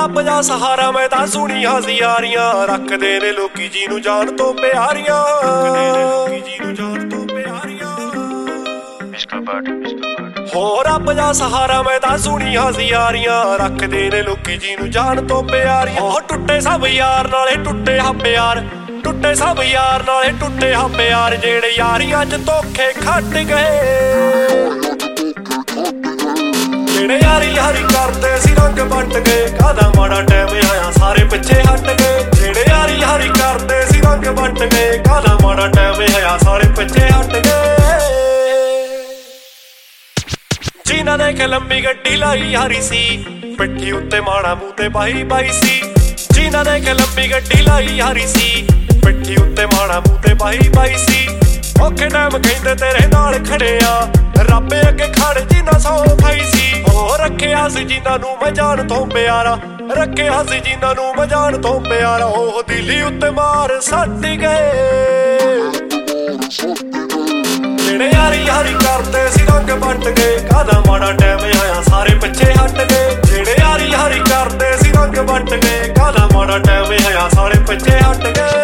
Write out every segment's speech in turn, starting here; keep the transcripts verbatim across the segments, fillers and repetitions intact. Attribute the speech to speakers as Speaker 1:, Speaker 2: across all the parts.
Speaker 1: ਰੱਬ ਦਾ ਸਹਾਰਾ ਮੈਂ ਤਾਂ ਸੁਣੀਆਂ ਸੀ ਯਾਰੀਆਂ, ਰੱਖਦੇ ਨੇ ਲੋਕੀ ਜੀ ਨੂੰ ਜਾਨ ਤੋਂ ਪਿਆਰੀਆਂ, ਰੱਖਦੇ ਨੇ ਲੋਕੀ ਜੀ ਨੂੰ ਜਾਨ ਤੋਂ ਪਿਆਰੀਆਂ। ਹੋ ਰੱਬ ਦਾ ਸਹਾਰਾ ਮੈਂ ਤਾਂ ਸੁਣੀਆਂ ਸੀ ਯਾਰੀਆਂ, ਰੱਖਦੇ ਨੇ ਲੋਕੀ ਜੀ ਨੂੰ ਜਾਨ ਤੋਂ ਪਿਆਰੀਆਂ। ਉਹ ਟੁੱਟੇ ਸਭ ਯਾਰ ਨਾਲੇ ਟੁੱਟੇ ਹਾਂ ਪਿਆਰ, ਟੁੱਟੇ ਸਭ ਯਾਰ ਨਾਲੇ ਟੁੱਟੇ ਹਾਂ ਪਿਆਰ, ਜਿਹੜੇ ਯਾਰੀਆਂ 'ਚ ਧੋਖੇ ਖੱਟ ਗਏ, ਜਿਹੜੇ ਯਾਰੀ ਯਾਰੀ ਕਰਦੇ ਸੀ ਰੰਗ ਵੱਟ ਗਏ। ਕਾਹਦਾ ਮਾੜਾ ਟਾਈਮ ਆਇਆ ਸਾਰੇ ਪਿੱਛੇ ਹਟ ਗਏ, ਜਿਹੜੇ ਯਾਰੀ ਯਾਰੀ ਕਰਦੇ ਸੀ ਰੰਗ ਵੱਟ ਗਏ। ਕਾਹਦਾ ਮਾੜਾ ਟਾਈਮ ਆਇਆ ਸਾਰੇ ਪਿੱਛੇ ਹਟ ਗਏ। ਜਿਨ੍ਹਾਂ ਨੇ ਕਿ ਲੰਬੀ ਗੱਡੀ ਲਾਈ ਹਾਰੀ ਸੀ, ਪਿੱਠੀ ਉੱਤੇ ਮਾਣਾ ਮੂੰਹ ਤੇ ਬਾਈ ਬਾਈ ਸੀ। ਜਿਨ੍ਹਾਂ ਨੇ ਕਿ ਲੰਬੀ ਗੱਡੀ ਲਾਈ ਹਾਰੀ ਸੀ, ਪਿੱਠੀ ਉੱਤੇ ਮਾਣਾ ਮੂੰਹ ਤੇ ਬਾਈ ਬਾਈ ਸੀ। ਔਖੇ ਟਾਈਮ ਕਹਿੰਦੇ ਤੇਰੇ ਨਾਲ ਖੜੇ ਆ, ਰੱਬ ਅੱਗੇ ਖੜ ਜਿਨ੍ਹਾਂ ਸੌ ਖਾਈ ਸੀ। ਉਹ ਰੱਖਿਆ ਸੀ ਜਿਨ੍ਹਾਂ ਨੂੰ ਮੈਂ ਜਾਨ ਤੋਂ ਪਿਆਰਾ, ਰੱਖਿਆ ਸੀ ਜਿਨ੍ਹਾਂ ਨੂੰ ਮੈਂ ਜਾਨ ਤੋਂ ਪਿਆਰਾ। ਉਹ ਦਿਲੀ ਉੱਤੇ ਮਾਰ ਸੱਟ ਗਏ, ਜਿਹੜੇ ਯਾਰੀ ਯਾਰੀ ਕਰਦੇ ਸੀ ਰੰਗ ਵੱਟ ਗਏ। ਕਾਹਦਾ ਮਾੜਾ ਟਾਈਮ ਆਇਆ ਸਾਰੇ ਪਿੱਛੇ ਹਟ ਗਏ, ਜਿਹੜੇ ਯਾਰੀ ਯਾਰੀ ਕਰਦੇ ਸੀ ਰੰਗ ਵੱਟ ਗਏ। ਕਾਹਦਾ ਮਾੜਾ ਟਾਈਮ ਆਇਆ ਸਾਰੇ ਪਿੱਛੇ ਹਟ ਗਏ।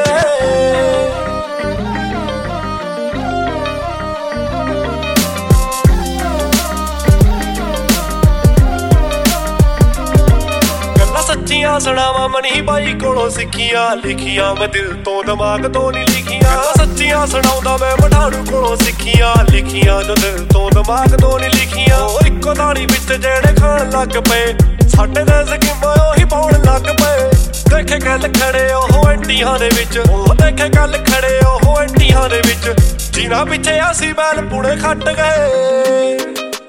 Speaker 1: ਸੱਚੀਆਂ ਸੁਣਾਵਾਂ ਮਨੀ ਬਾਈ ਕੋਲੋਂ ਸਿੱਖੀਆਂ, ਲਿਖੀਆਂ ਮੈਂ ਦਿਲ ਤੋਂ ਦਿਮਾਗ ਤੋਂ ਨੀ ਲਿਖੀਆਂ। ਸੱਚੀਆਂ ਸੁਣਾਉਂਦਾ ਮੈਂ ਮਠਾਣੂ ਕੋਲੋਂ ਸਿੱਖੀਆਂ, ਲਿਖੀਆਂ ਜੋ ਦਿਲ ਤੋਂ ਦਿਮਾਗ ਤੋਂ ਨੀ ਲਿਖੀਆਂ। ਉਹ ਇੱਕੋ ਥਾਲੀ ਵਿੱਚ ਜਿਹੜੇ ਖਾਣ ਲੱਗ ਪਏ, ਸਾਡੇ ਦੇ ਸਕੀਮਾਂ ਉਹੀ ਪਾਉਣ ਲੱਗ ਪਏ। ਦੇਖੇ ਗੱਲ ਖੜੇ ਉਹ ਐਂਟੀਆਂ ਦੇ ਵਿੱਚ, ਉਹ ਦੇਖੇ ਗੱਲ ਖੜੇ ਉਹ ਐਂਟੀਆਂ ਦੇ ਵਿੱਚ। ਜਿਨ੍ਹਾਂ ਪਿੱਛੇ ਅਸੀਂ ਬੈਲ ਪੁਣੇ ਖੱਟ ਗਏ,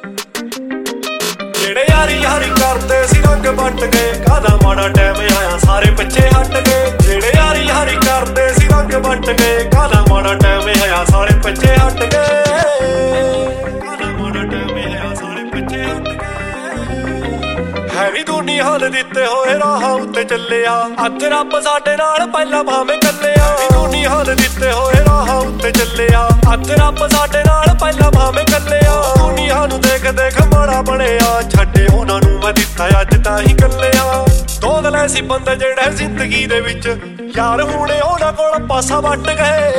Speaker 1: ਜਿਹੜੇ ਯਾਰੀ ਯਾਰੀ ਕਰਦੇ ਸੀ ਰੰਗ ਵੱਟ ਗਏ। ਕਾਹਦਾ ਮਾੜਾ ਟਾਈਮ ਆਇਆ ਸਾਰੇ ਪਿੱਛੇ ਹਟ ਗਏ, ਜਿਹੜੇ ਯਾਰੀ ਯਾਰੀ ਕਰਦੇ ਸੀ ਰੰਗ ਵੱਟ ਗਏ। ਕਾਹਦਾ ਮਾੜਾ ਟਾਈਮ ਆਇਆ ਸਾਰੇ ਪਿੱਛੇ ਹਟ ਗਏ, ਕਾਹਦਾ ਮਾੜਾ ਟਾਈਮ ਆਇਆ ਸਾਰੇ ਪਿੱਛੇ ਹਟ ਗਏ। ਹੈ ਨੀ ਦੁਨੀਆ ਦੇ ਦਿੱਤੇ ਹੋਏ ਰਾਹਾਂ ਉੱਤੇ ਚੱਲਿਆ, ਅੱਜ ਰੱਬ ਸਾਡੇ ਨਾਲ ਪਹਿਲਾਂ ਭਾਵੇਂ ਕੱਲਿਆ। ਦੁਨੀਆ ਦੇ ਦਿੱਤੇ ਹੋਏ ਰਾਹਾਂ ਉੱਤੇ ਚੱਲਿਆ, ਅੱਜ ਰੱਬ ਸਾਡੇ ਨਾਲ ਪਹਿਲਾਂ ਭਾਵੇਂ ਕੱਲਿਆ। ਦੁਨੀਆ ਨੂੰ ਦੇਖ ਦੇਖ ਮਾੜਾ ਬਣਿਆ, ਛੱਡੇ ਉਹਨਾਂ ਨੂੰ ਮੈਂ ਦਿੱਤਾ ਅੱਜ ਤਾਂ ਹੀ ਕੱਲਿਆ। ਦੋਗਲੇ ਸੀ ਬੰਦੇ ਜਿਹੜੇ ਜ਼ਿੰਦਗੀ ਦੇ ਵਿੱਚ, ਯਾਰ ਹੁਣੇ ਉਹਨਾਂ ਕੋਲ ਪਾਸਾ ਵੱਟ ਗਏ,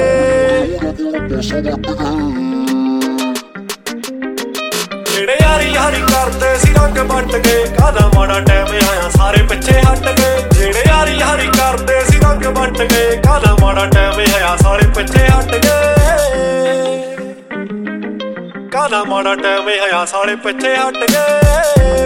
Speaker 1: ਜਿਹੜੇ ਯਾਰੀ ਯਾਰੀ ਕਰਦੇ ਸੀ ਰੰਗ ਵੱਟ ਗਏ। ਕਾਹਦਾ ਮਾੜਾ ਟਾਈਮ ਆਇਆ ਸਾਰੇ ਪਿੱਛੇ ਹਟ ਗਏ, ਜਿਹੜੇ ਯਾਰੀ ਯਾਰੀ ਕਰਦੇ ਸੀ ਰੰਗ ਵੱਟ ਗਏ। ਕਾਹਦਾ ਮਾੜਾ ਟਾਈਮ ਆਇਆ ਸਾਰੇ ਪਿੱਛੇ ਹਟ ਗਏ, ਕਾਹਦਾ ਮਾੜਾ ਟਾਈਮ ਆਇਆ ਸਾਰੇ ਪਿੱਛੇ ਹਟ ਗਏ।